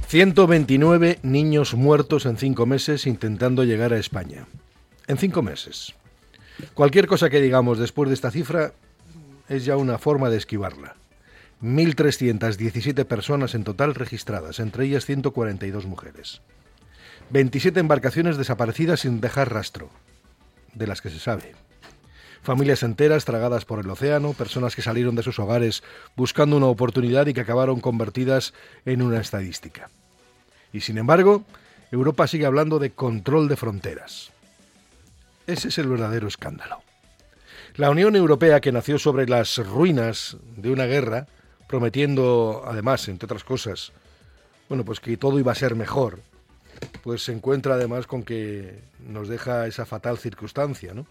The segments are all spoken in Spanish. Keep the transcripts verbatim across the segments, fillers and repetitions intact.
ciento veintinueve niños muertos en cinco meses intentando llegar a España. En cinco meses. Cualquier cosa que digamos después de esta cifra es ya una forma de esquivarla. mil trescientas diecisiete personas en total registradas, entre ellas ciento cuarenta y dos mujeres. veintisiete embarcaciones desaparecidas sin dejar rastro, de las que se sabe. Familias enteras tragadas por el océano, personas que salieron de sus hogares buscando una oportunidad y que acabaron convertidas en una estadística. Y sin embargo, Europa sigue hablando de control de fronteras. Ese es el verdadero escándalo. La Unión Europea, que nació sobre las ruinas de una guerra, prometiendo, además, entre otras cosas, bueno, pues que todo iba a ser mejor, pues se encuentra además con que nos deja esa fatal circunstancia, ¿no?,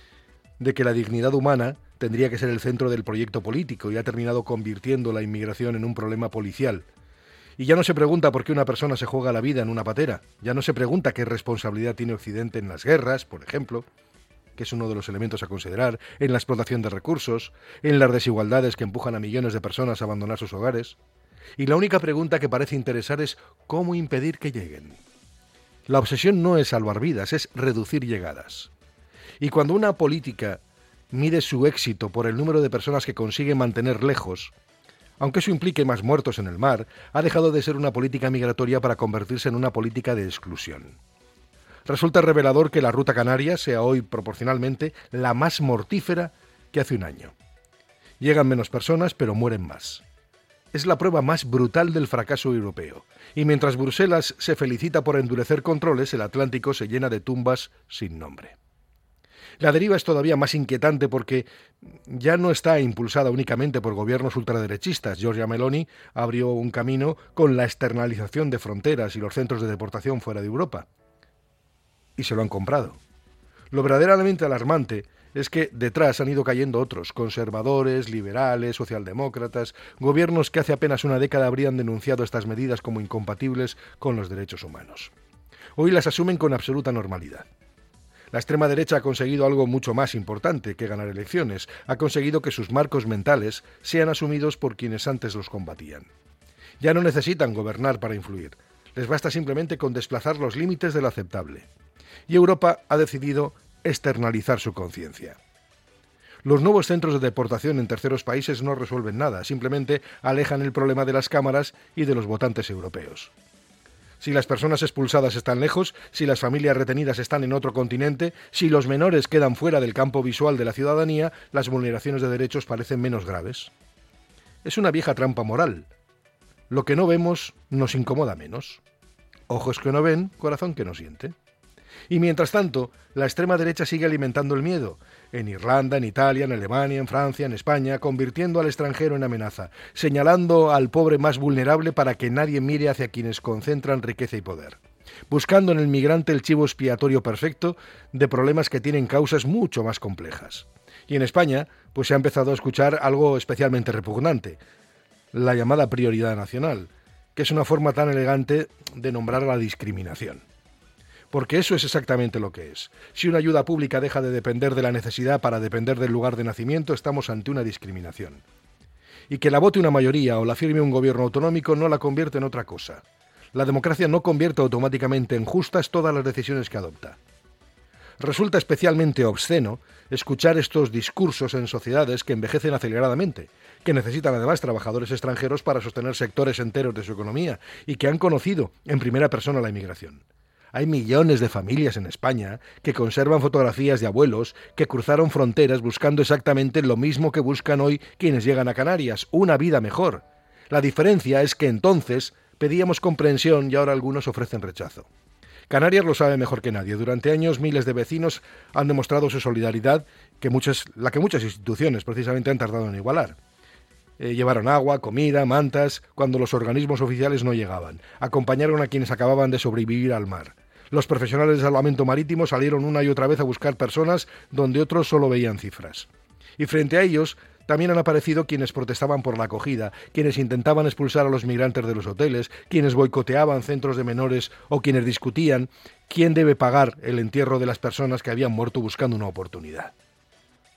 de que la dignidad humana tendría que ser el centro del proyecto político y ha terminado convirtiendo la inmigración en un problema policial. Y ya no se pregunta por qué una persona se juega la vida en una patera, ya no se pregunta qué responsabilidad tiene Occidente en las guerras, por ejemplo, que es uno de los elementos a considerar, en la explotación de recursos, en las desigualdades que empujan a millones de personas a abandonar sus hogares. Y la única pregunta que parece interesar es cómo impedir que lleguen. La obsesión no es salvar vidas, es reducir llegadas. Y cuando una política mide su éxito por el número de personas que consigue mantener lejos, aunque eso implique más muertos en el mar, ha dejado de ser una política migratoria para convertirse en una política de exclusión. Resulta revelador que la ruta canaria sea hoy proporcionalmente la más mortífera que hace un año. Llegan menos personas, pero mueren más. Es la prueba más brutal del fracaso europeo. Y mientras Bruselas se felicita por endurecer controles, el Atlántico se llena de tumbas sin nombre. La deriva es todavía más inquietante porque ya no está impulsada únicamente por gobiernos ultraderechistas. Giorgia Meloni abrió un camino con la externalización de fronteras y los centros de deportación fuera de Europa. Y se lo han comprado. Lo verdaderamente alarmante es que detrás han ido cayendo otros, conservadores, liberales, socialdemócratas, gobiernos que hace apenas una década habrían denunciado estas medidas como incompatibles con los derechos humanos. Hoy las asumen con absoluta normalidad. La extrema derecha ha conseguido algo mucho más importante que ganar elecciones. Ha conseguido que sus marcos mentales sean asumidos por quienes antes los combatían. Ya no necesitan gobernar para influir. Les basta simplemente con desplazar los límites de lo aceptable. Y Europa ha decidido externalizar su conciencia. Los nuevos centros de deportación en terceros países no resuelven nada, simplemente alejan el problema de las cámaras y de los votantes europeos. Si las personas expulsadas están lejos, si las familias retenidas están en otro continente, si los menores quedan fuera del campo visual de la ciudadanía, las vulneraciones de derechos parecen menos graves. Es una vieja trampa moral. Lo que no vemos nos incomoda menos. Ojos que no ven, corazón que no siente. Y mientras tanto, la extrema derecha sigue alimentando el miedo, en Irlanda, en Italia, en Alemania, en Francia, en España, convirtiendo al extranjero en amenaza, señalando al pobre más vulnerable para que nadie mire hacia quienes concentran riqueza y poder, buscando en el migrante el chivo expiatorio perfecto de problemas que tienen causas mucho más complejas. Y en España, pues se ha empezado a escuchar algo especialmente repugnante, la llamada prioridad nacional, que es una forma tan elegante de nombrar a la discriminación. Porque eso es exactamente lo que es. Si una ayuda pública deja de depender de la necesidad para depender del lugar de nacimiento, estamos ante una discriminación. Y que la vote una mayoría o la firme un gobierno autonómico no la convierte en otra cosa. La democracia no convierte automáticamente en justas todas las decisiones que adopta. Resulta especialmente obsceno escuchar estos discursos en sociedades que envejecen aceleradamente, que necesitan además trabajadores extranjeros para sostener sectores enteros de su economía y que han conocido en primera persona la inmigración. Hay millones de familias en España que conservan fotografías de abuelos que cruzaron fronteras buscando exactamente lo mismo que buscan hoy quienes llegan a Canarias, una vida mejor. La diferencia es que entonces pedíamos comprensión y ahora algunos ofrecen rechazo. Canarias lo sabe mejor que nadie. Durante años miles de vecinos han demostrado su solidaridad, que muchas, la que muchas instituciones precisamente han tardado en igualar. Eh, llevaron agua, comida, mantas, cuando los organismos oficiales no llegaban. Acompañaron a quienes acababan de sobrevivir al mar. Los profesionales de salvamento marítimo salieron una y otra vez a buscar personas donde otros solo veían cifras. Y frente a ellos también han aparecido quienes protestaban por la acogida, quienes intentaban expulsar a los migrantes de los hoteles, quienes boicoteaban centros de menores o quienes discutían quién debe pagar el entierro de las personas que habían muerto buscando una oportunidad.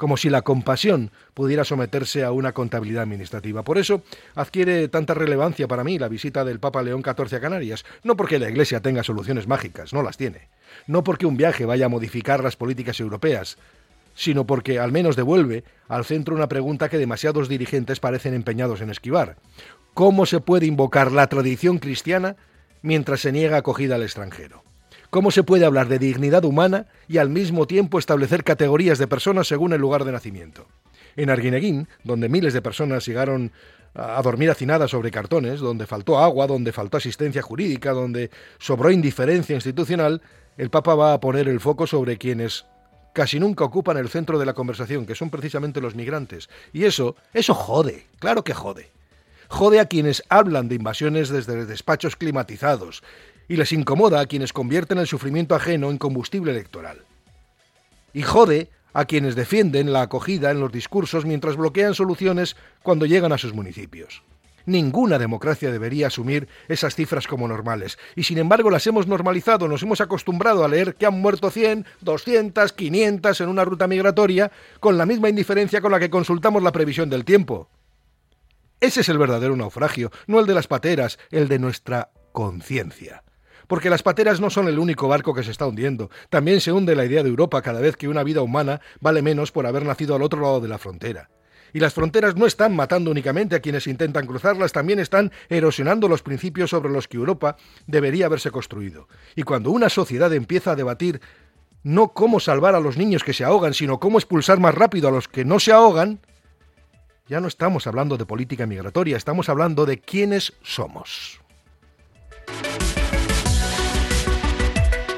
como si la compasión pudiera someterse a una contabilidad administrativa. Por eso adquiere tanta relevancia para mí la visita del Papa León catorce a Canarias, no porque la Iglesia tenga soluciones mágicas, no las tiene, no porque un viaje vaya a modificar las políticas europeas, sino porque al menos devuelve al centro una pregunta que demasiados dirigentes parecen empeñados en esquivar. ¿Cómo se puede invocar la tradición cristiana mientras se niega acogida al extranjero? ¿Cómo se puede hablar de dignidad humana y al mismo tiempo establecer categorías de personas según el lugar de nacimiento? En Arguineguín, donde miles de personas llegaron a dormir hacinadas sobre cartones, donde faltó agua, donde faltó asistencia jurídica, donde sobró indiferencia institucional, el Papa va a poner el foco sobre quienes casi nunca ocupan el centro de la conversación, que son precisamente los migrantes. Y eso, eso jode, claro que jode. Jode a quienes hablan de invasiones desde despachos climatizados y les incomoda a quienes convierten el sufrimiento ajeno en combustible electoral. Y jode a quienes defienden la acogida en los discursos mientras bloquean soluciones cuando llegan a sus municipios. Ninguna democracia debería asumir esas cifras como normales, y sin embargo las hemos normalizado, nos hemos acostumbrado a leer que han muerto cien, doscientas, quinientas en una ruta migratoria con la misma indiferencia con la que consultamos la previsión del tiempo. Ese es el verdadero naufragio, no el de las pateras, el de nuestra conciencia. Porque las pateras no son el único barco que se está hundiendo. También se hunde la idea de Europa cada vez que una vida humana vale menos por haber nacido al otro lado de la frontera. Y las fronteras no están matando únicamente a quienes intentan cruzarlas, también están erosionando los principios sobre los que Europa debería haberse construido. Y cuando una sociedad empieza a debatir no cómo salvar a los niños que se ahogan, sino cómo expulsar más rápido a los que no se ahogan, ya no estamos hablando de política migratoria, estamos hablando de quiénes somos.